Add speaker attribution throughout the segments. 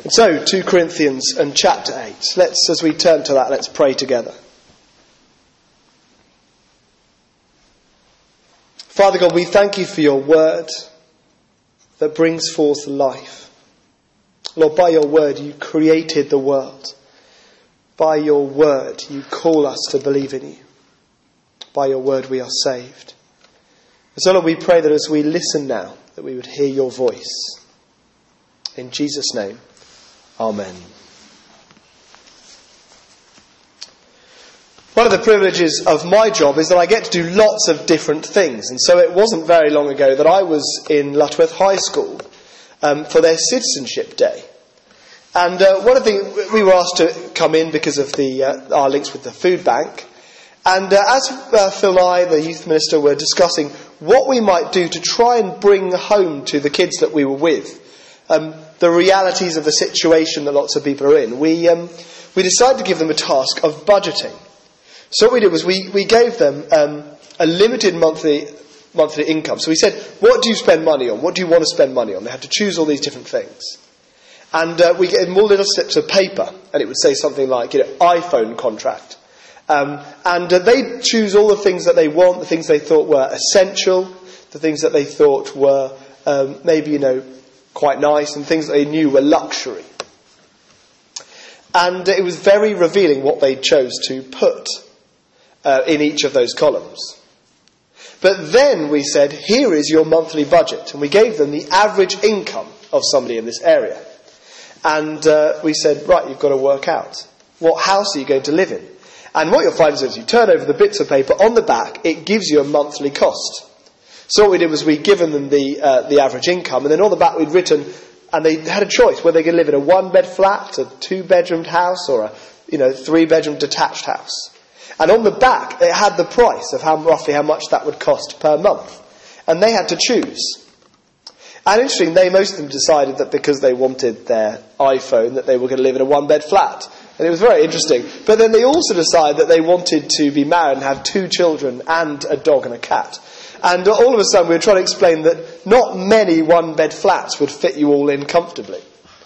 Speaker 1: And so, 2 Corinthians and chapter 8. As we turn to that, let's pray together. Father God, we thank you for your word that brings forth life. Lord, by your word you created the world. By your word you call us to believe in you. By your word we are saved. And so Lord, we pray that as we listen now, that we would hear your voice. In Jesus' name, amen. One of the privileges of my job is that I get to do lots of different things. And so it wasn't very long ago that I was in Lutterworth High School for their citizenship day. And one of the things, we were asked to come in because of our links with the food bank. And as Phil and I, the youth minister, were discussing what we might do to try and bring home to the kids that we were with the realities of the situation that lots of people are in, we decided to give them a task of budgeting. So what we did was we gave them a limited monthly income. So we said, what do you spend money on? What do you want to spend money on? They had to choose all these different things. And we gave them all little slips of paper, and it would say something like, iPhone contract. And they'd choose all the things that they want, the things they thought were essential, the things that they thought were maybe, quite nice, and things that they knew were luxury. And it was very revealing what they chose to put in each of those columns. But then we said, here is your monthly budget. And we gave them the average income of somebody in this area. And we said, right, you've got to work out. What house are you going to live in? And what you'll find is as you turn over the bits of paper on the back, it gives you a monthly cost. So what we did was we'd given them the average income, and then on the back we'd written, and they had a choice whether they could live in a 1-bed flat, a 2-bedroomed house, or a 3-bedroom detached house. And on the back it had the price of roughly how much that would cost per month. And they had to choose. And interestingly, most of them decided that because they wanted their iPhone, that they were going to live in a 1-bed flat. And it was very interesting. But then they also decided that they wanted to be married and have 2 children and a dog and a cat. And all of a sudden we were trying to explain that not many 1-bed flats would fit you all in comfortably.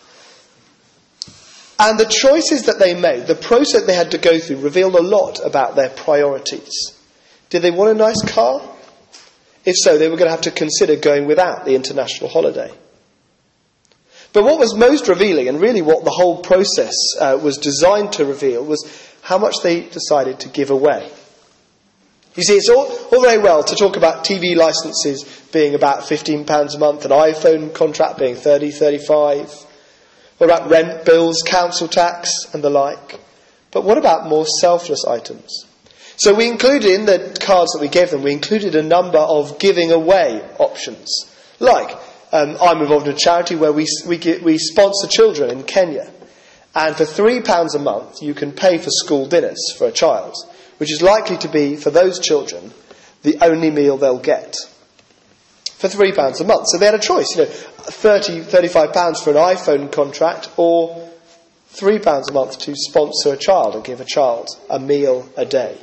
Speaker 1: And the choices that they made, the process they had to go through, revealed a lot about their priorities. Did they want a nice car? If so, they were going to have to consider going without the international holiday. But what was most revealing, and really what the whole process was designed to reveal, was how much they decided to give away. You see, it's all very well to talk about TV licences being about £15 a month, an iPhone contract being 30, 35. What about rent bills, council tax, and the like? But what about more selfless items? So we included in the cards that we gave them, we included a number of giving away options. Like, I'm involved in a charity where we sponsor children in Kenya. And for £3 a month, you can pay for school dinners for a child, which is likely to be, for those children, the only meal they'll get. For £3 a month. So they had a choice, £30, £35 for an iPhone contract, or £3 a month to sponsor a child and give a child a meal a day.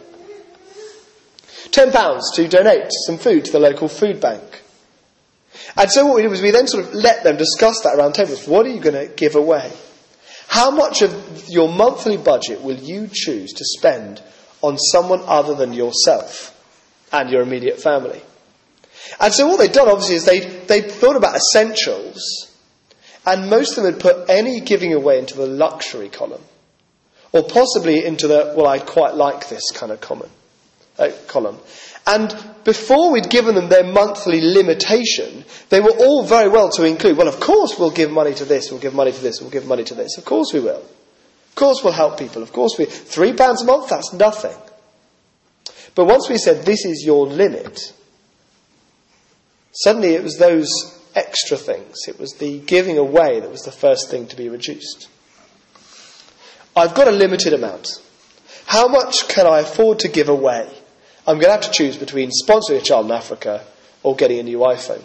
Speaker 1: £10 to donate some food to the local food bank. And so what we did was we then sort of let them discuss that around tables. What are you going to give away? How much of your monthly budget will you choose to spend on someone other than yourself and your immediate family? And so what they'd done, obviously, is they'd thought about essentials, and most of them had put any giving away into the luxury column, or possibly into the, well, I'd quite like this kind of column. And before we'd given them their monthly limitation, they were all very well to include, well, of course we'll give money to this, we'll give money to this, we'll give money to this. Of course we will. Of course we'll help people. Of course we... £3 a month, that's nothing. But once we said, this is your limit, suddenly it was those extra things. It was the giving away that was the first thing to be reduced. I've got a limited amount. How much can I afford to give away? I'm going to have to choose between sponsoring a child in Africa or getting a new iPhone.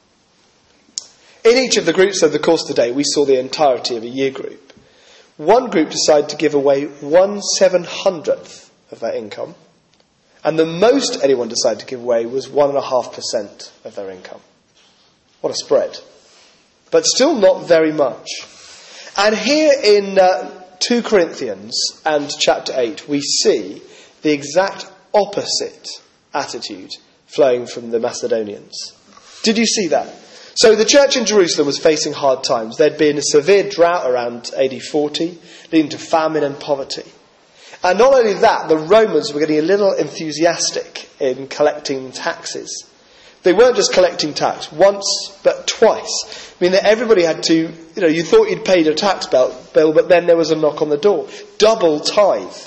Speaker 1: In each of the groups over the course of the day, we saw the entirety of a year group. One group decided to give away 1/700th of their income, and the most anyone decided to give away was 1.5% of their income. What a spread. But still not very much. And here in 2 Corinthians and chapter 8, we see the exact opposite attitude flowing from the Macedonians. Did you see that? So the church in Jerusalem was facing hard times. There'd been a severe drought around AD 40, leading to famine and poverty. And not only that, the Romans were getting a little enthusiastic in collecting taxes. They weren't just collecting tax once, but twice. I mean, that everybody had to, you thought you'd paid a tax bill, but then there was a knock on the door. Double tithe.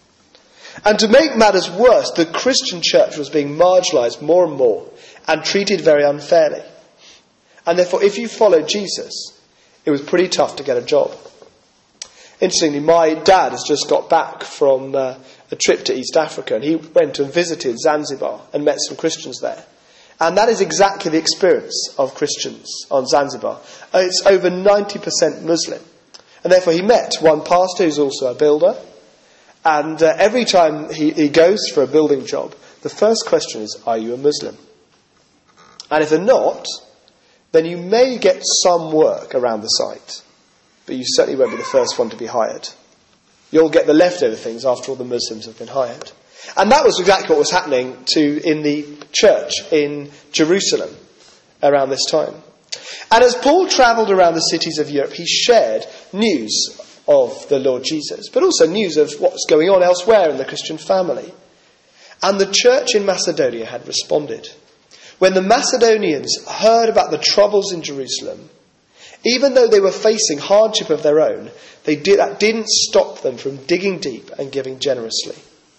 Speaker 1: And to make matters worse, the Christian church was being marginalised more and more and treated very unfairly. And therefore, if you followed Jesus, it was pretty tough to get a job. Interestingly, my dad has just got back from a trip to East Africa, and he went and visited Zanzibar and met some Christians there. And that is exactly the experience of Christians on Zanzibar. It's over 90% Muslim. And therefore he met one pastor who's also a builder. And every time he goes for a building job, the first question is, are you a Muslim? And if they're not, then you may get some work around the site. But you certainly won't be the first one to be hired. You'll get the leftover things after all the Muslims have been hired. And that was exactly what was happening in the church in Jerusalem around this time. And as Paul travelled around the cities of Europe, he shared news of the Lord Jesus, but also news of what was going on elsewhere in the Christian family. And the church in Macedonia had responded. When the Macedonians heard about the troubles in Jerusalem, even though they were facing hardship of their own, that didn't stop them from digging deep and giving generously.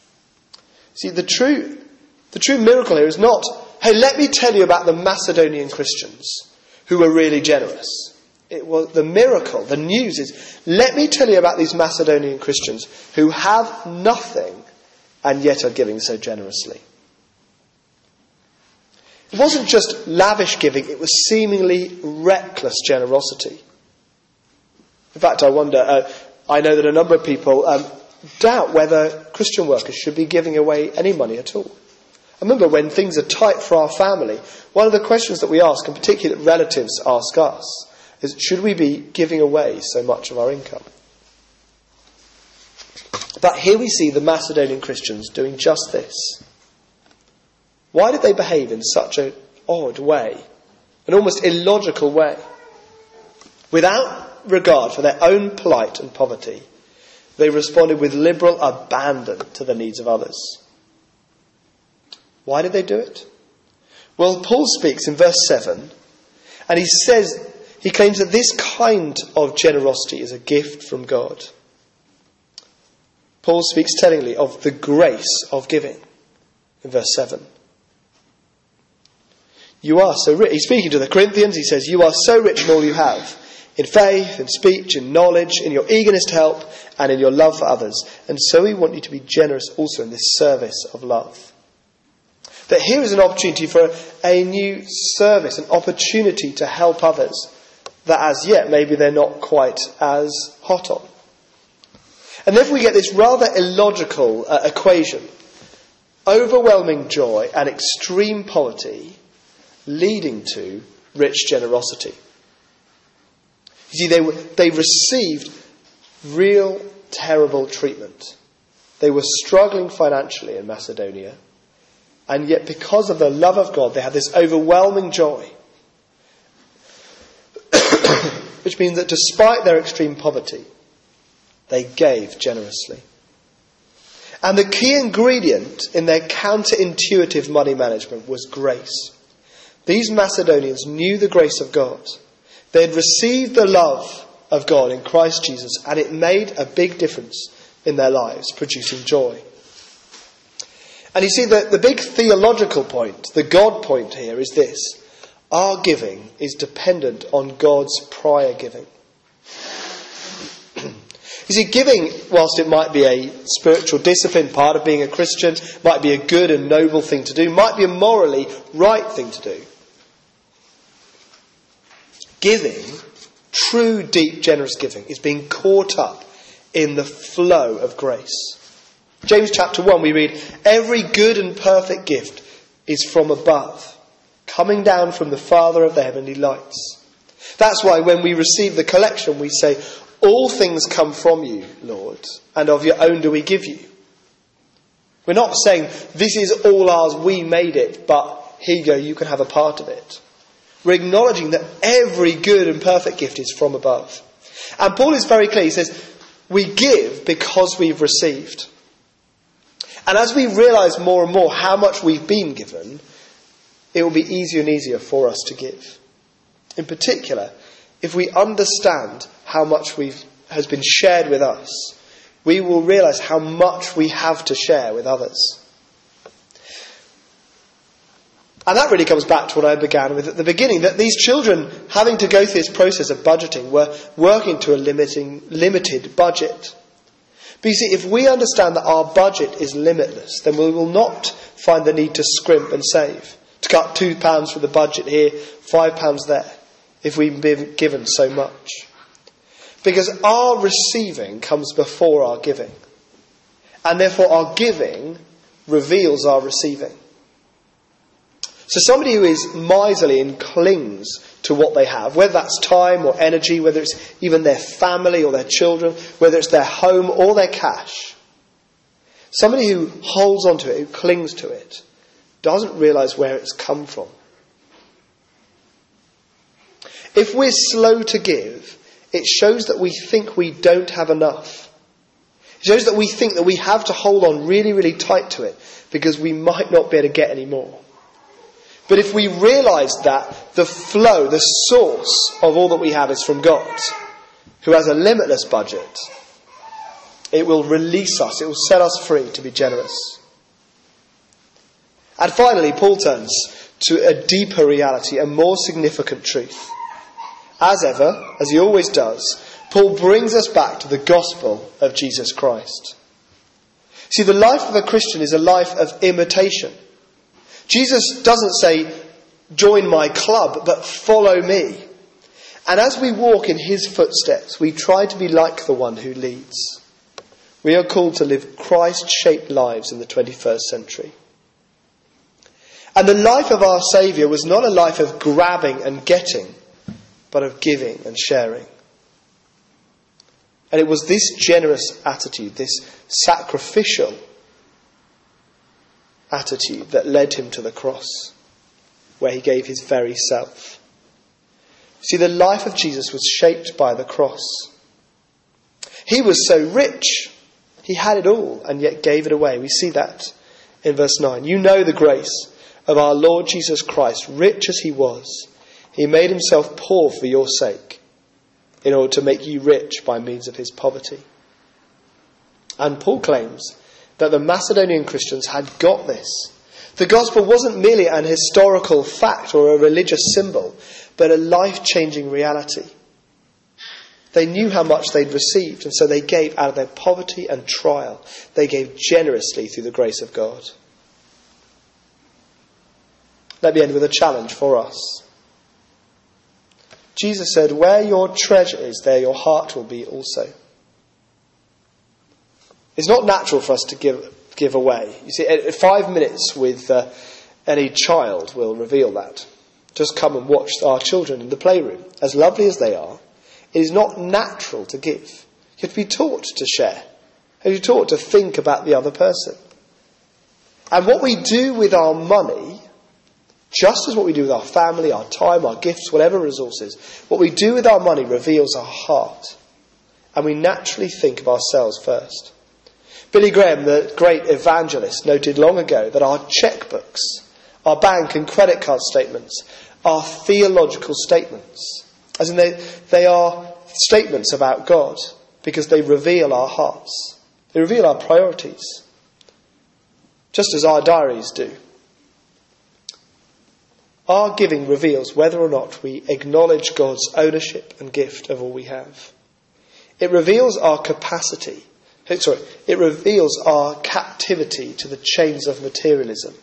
Speaker 1: See, the true miracle here is not, hey, let me tell you about the Macedonian Christians who were really generous. It was the miracle, the news is, let me tell you about these Macedonian Christians who have nothing and yet are giving so generously. It wasn't just lavish giving, it was seemingly reckless generosity. In fact, I wonder, I know that a number of people doubt whether Christian workers should be giving away any money at all. I remember when things are tight for our family, one of the questions that we ask, and particularly that relatives ask us, is should we be giving away so much of our income? But here we see the Macedonian Christians doing just this. Why did they behave in such an odd way, an almost illogical way? Without regard for their own plight and poverty, they responded with liberal abandon to the needs of others. Why did they do it? Well, Paul speaks in verse 7, and he claims that this kind of generosity is a gift from God. Paul speaks tellingly of the grace of giving in verse 7. You are so rich. He's speaking to the Corinthians. He says, you are so rich in all you have, in faith, in speech, in knowledge, in your eagerness to help, and in your love for others. And so we want you to be generous also in this service of love. That here is an opportunity for a new service, an opportunity to help others that as yet maybe they're not quite as hot on. And therefore we get this rather illogical equation. Overwhelming joy and extreme poverty leading to rich generosity. You see, they received real terrible treatment. They were struggling financially in Macedonia, and yet because of the love of God, they had this overwhelming joy. Which means that despite their extreme poverty, they gave generously. And the key ingredient in their counterintuitive money management was grace. These Macedonians knew the grace of God. They had received the love of God in Christ Jesus, and it made a big difference in their lives, producing joy. And you see, the big theological point, the God point here is this. Our giving is dependent on God's prior giving. You see, giving, whilst it might be a spiritual discipline, part of being a Christian, might be a good and noble thing to do, might be a morally right thing to do. Giving, true, deep, generous giving, is being caught up in the flow of grace. James chapter 1, we read, every good and perfect gift is from above, coming down from the Father of the heavenly lights. That's why when we receive the collection, we say, all things come from you, Lord, and of your own do we give you. We're not saying, this is all ours, we made it, but here you go, you can have a part of it. We're acknowledging that every good and perfect gift is from above. And Paul is very clear. He says, we give because we've received. And as we realise more and more how much we've been given, it will be easier and easier for us to give. In particular, if we understand how much has been shared with us, we will realise how much we have to share with others. And that really comes back to what I began with at the beginning, that these children, having to go through this process of budgeting, were working to a limited budget. But you see, if we understand that our budget is limitless, then we will not find the need to scrimp and save, to cut £2 from the budget here, £5 there, if we've been given so much. Because our receiving comes before our giving. And therefore our giving reveals our receiving. So somebody who is miserly and clings to what they have, whether that's time or energy, whether it's even their family or their children, whether it's their home or their cash, somebody who holds on to it, who clings to it, doesn't realise where it's come from. If we're slow to give, it shows that we think we don't have enough. It shows that we think that we have to hold on really, really tight to it because we might not be able to get any more. But if we realise that the flow, the source of all that we have is from God, who has a limitless budget, it will release us, it will set us free to be generous. And finally, Paul turns to a deeper reality, a more significant truth. As ever, as he always does, Paul brings us back to the gospel of Jesus Christ. See, the life of a Christian is a life of imitation. Jesus doesn't say, join my club, but follow me. And as we walk in his footsteps, we try to be like the one who leads. We are called to live Christ-shaped lives in the 21st century. And the life of our Saviour was not a life of grabbing and getting, but of giving and sharing. And it was this generous attitude, this sacrificial attitude that led him to the cross, where he gave his very self. See, the life of Jesus was shaped by the cross. He was so rich, he had it all, and yet gave it away. We see that in verse 9. You know the grace of our Lord Jesus Christ, rich as he was. He made himself poor for your sake, in order to make you rich by means of his poverty. And Paul claims that the Macedonian Christians had got this. The gospel wasn't merely an historical fact or a religious symbol, but a life-changing reality. They knew how much they'd received, and so they gave out of their poverty and trial. They gave generously through the grace of God. Let me end with a challenge for us. Jesus said, where your treasure is, there your heart will be also. It's not natural for us to give away. You see, 5 minutes with any child will reveal that. Just come and watch our children in the playroom. As lovely as they are, it is not natural to give. You have to be taught to share. You have to be taught to think about the other person. And what we do with our money, just as what we do with our family, our time, our gifts, whatever resources, what we do with our money reveals our heart. And we naturally think of ourselves first. Billy Graham, the great evangelist, noted long ago that our checkbooks, our bank and credit card statements, are theological statements. As in they are statements about God, because they reveal our hearts. They reveal our priorities. Just as our diaries do. Our giving reveals whether or not we acknowledge God's ownership and gift of all we have. It reveals our capacity. It reveals our captivity to the chains of materialism.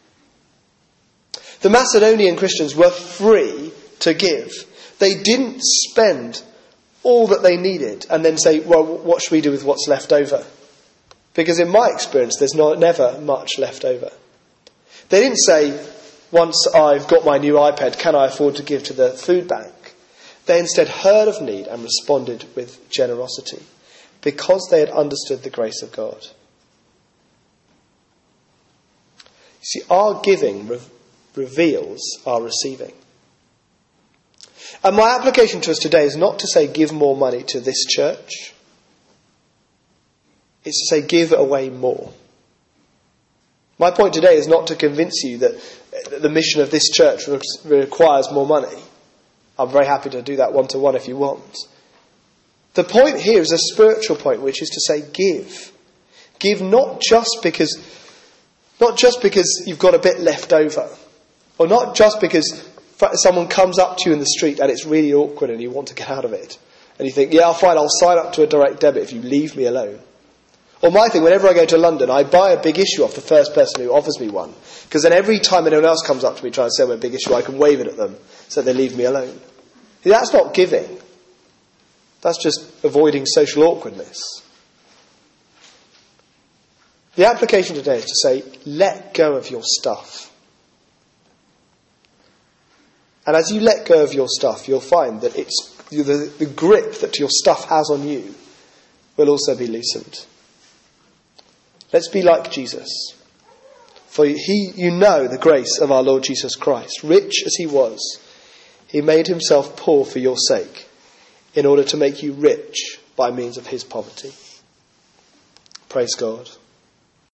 Speaker 1: The Macedonian Christians were free to give. They didn't spend all that they needed and then say, well, what should we do with what's left over? Because in my experience, there's never much left over. They didn't say, once I've got my new iPad, can I afford to give to the food bank? They instead heard of need and responded with generosity because they had understood the grace of God. You see, our giving reveals our receiving. And my application to us today is not to say give more money to this church. It's to say give away more. My point today is not to convince you that the mission of this church requires more money. I'm very happy to do that one-to-one if you want. The point here is a spiritual point, which is to say give. Give not just because you've got a bit left over, or not just because someone comes up to you in the street and it's really awkward and you want to get out of it. And you think, yeah, fine, I'll sign up to a direct debit if you leave me alone. Or my thing, whenever I go to London, I buy a big issue off the first person who offers me one. Because then every time anyone else comes up to me trying to sell me a big issue, I can wave it at them so they leave me alone. See, that's not giving. That's just avoiding social awkwardness. The application today is to say, let go of your stuff. And as you let go of your stuff, you'll find that it's the grip that your stuff has on you will also be loosened. Let's be like Jesus. For you know the grace of our Lord Jesus Christ. Rich as he was, he made himself poor for your sake, in order to make you rich by means of his poverty. Praise God.